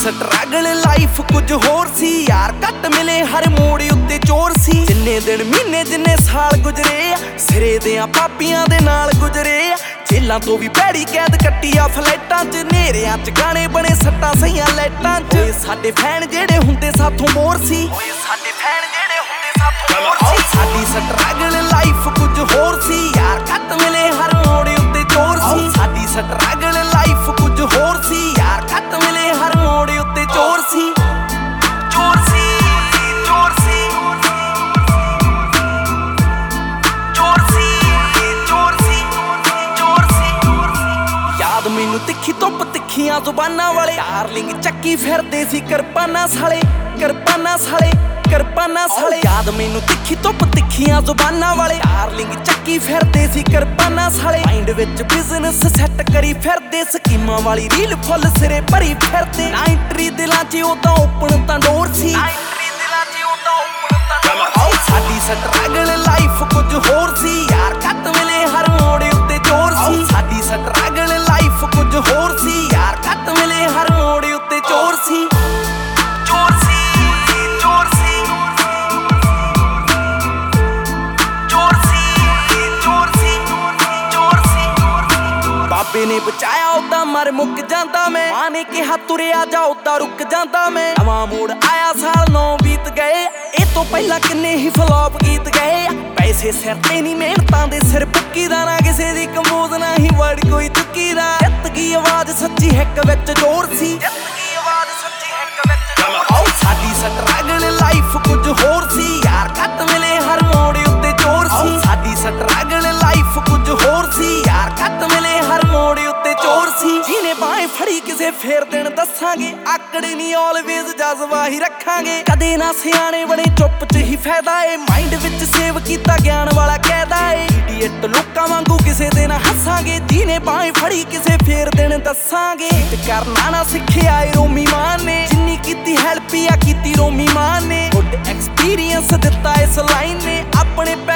Struggle life कुछ होर सी यार, घट मिले हर मोड़ उत्ते चोर सी। जिन्ने दिन महीने जिन्ने साल गुजरे सिरे दियां पापियां दे नाल गुजरे। जेलां तो भी भैड़ी कैद कट्टी आ फ्लैटां च, नेरियां च गाने बने सट्टां सहियां लाइटां च। साडे फैन जेड़े हुंदे साथों बोर सी, साडे फैन जेड़े हुंदे साथों बोर सी। साडी स्ट्रगल लाइफ कुछ होर सी यार, घट मिले हर मोड़ उत्ते चोर सी। साडी स्ट्रगल लाइफ कुछ होर सी यार, घट मिले हर मोड़ उत्ते चोर सी। चोर सी, चोर सी, चोर सी, चोर सी, चोर सी। याद मैनू तिखी धुप तिखियां जुबानां वाले डार्लिंग चक्की फिरदे सी किरपानां साले, किरपानां साले, किरपानां साले। याद मैनू तिखी धुप तिखियां जुबानां वाले डार्लिंग चक्की फिरदे सी किरपानां साले। माइंड विच बिजनेस सैट करी फिरदे, स्कीमां वाली रील फुल सिरे भरी फिरदे। ना एंट्री दिलां च उदां ओपन तां डोर सी, ना एंट्री दिलां च उदां ओपन तां डोर सी। साडी स्ट्रगल लाइफ कुछ होर सी यार, घट मिले हर मोड़ उत्ते चोर सी। साडी स्ट्रगल लाइफ कुछ होर सी यार, घट मिले हर मोड़ उत्ते चोर सी। चोर सी, चोर सी, चोर सी, चोर सी, चोर सी। बाबे ने बचाया उदा मर मुक जांदा मैं, मां ने कहा तुरिया जा उदा रुक जांदा मैं। नवां मोड़ आया साल 9 बीत गए, ए तो पहला किन्ने ही फ्लॉप गीत गए। पैसे सिर ते नहीं मेहनतां दे सिर बुक्की दा, ना किसे दी कंबोज ना ही वर्ड कोई चुक्की दा। जित गई आवाज सच्ची हिक विच जोर सी, जित गई आवाज सच्ची हिक विच जोर सी। साडी स्ट्रगल लाइफ कुछ होर सी यार, घट मिले हर मोड़ उत्ते चोर सी। साडी स्ट्रगल लाइफ कुछ होर सी यार, घट मिले हर मोड़ उत्ते चोर सी। जिने बाहें फड़ी किसे फेर दिन दसांगे, आकड़े नहीं ऑलवेज जज्बा ही रखांगे। कदे ना सियाणे बने चुप च ही फायदा है, माइंड विच सेव कीता ज्ञान वाला कहदा है। इडियट लोकां वांगू किसे दे ना हसांगे, जिने बाहें फड़ी किसे फेर दिन दसांगे। करना ना सिखिया रोमी मान ने, जिन्नी कीती हैल्प या कीती रोमी मान ने। गुड एक्सपीरियंस दिता इस लाइन ने, अपने